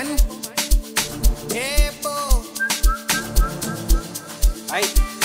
man. Yebo. Ay.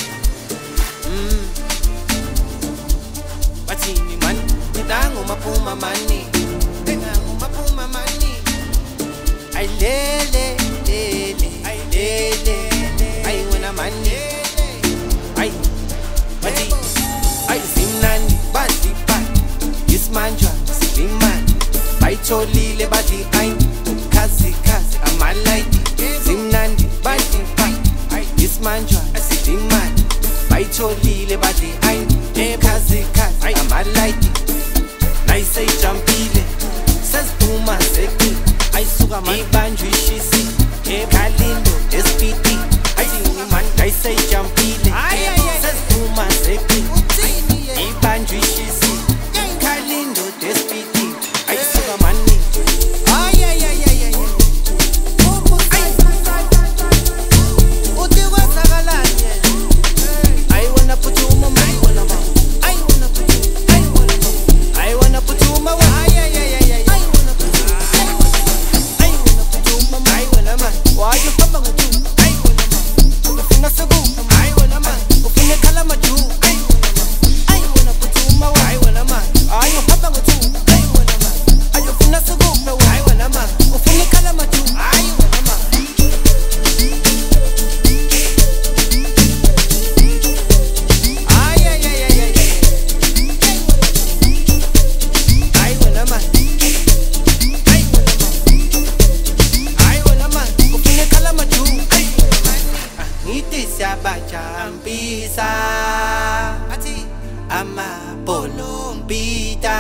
Bathini man. Ngidango maphuma mani. Ngidango maphuma mani. Ay lele lele. Ay lele. Ay wena mani. Ay. Bathi. Ay simnandi bazipa. Ismanjwa silimani. Bayitholile bathi ay khazi khazi amalaiti. Simnandi bazipa. Ismanjwa silimani. Bayitholile bathi ay khazi khazi amalaiti. Nayise ijampile sesipuma seki. Ayisuka man ibanjwe ishisi. Khalindo SPT. Ayini man nayise ijampile sesipuma seki. Ibanjwe ishisi. Khalindo SPT. Ayisuka man Siyabajampisa athi amabolompita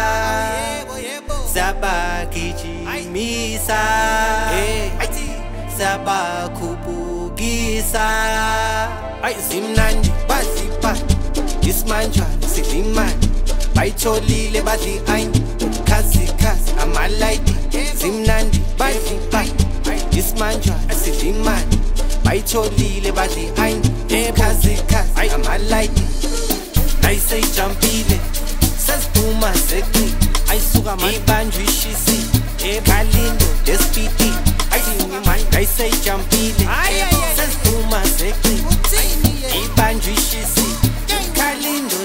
sabagijimisa athi sabakhupukisa ay simnandi bazipa ismanjwa silimani bayitholile bathi ay khazi khazi amalaiti simnandi bazipa ismanjwa silimani bayitholile bathi ay khazi khazi amalaiti. Nayise ijampile sesiphuma seki. Ayisuka man ibanjwe ishisi. Khalindo SPT. Ayini man nayise ijampile sesiphuma seki. Ibanjwe ishisi. Khalindo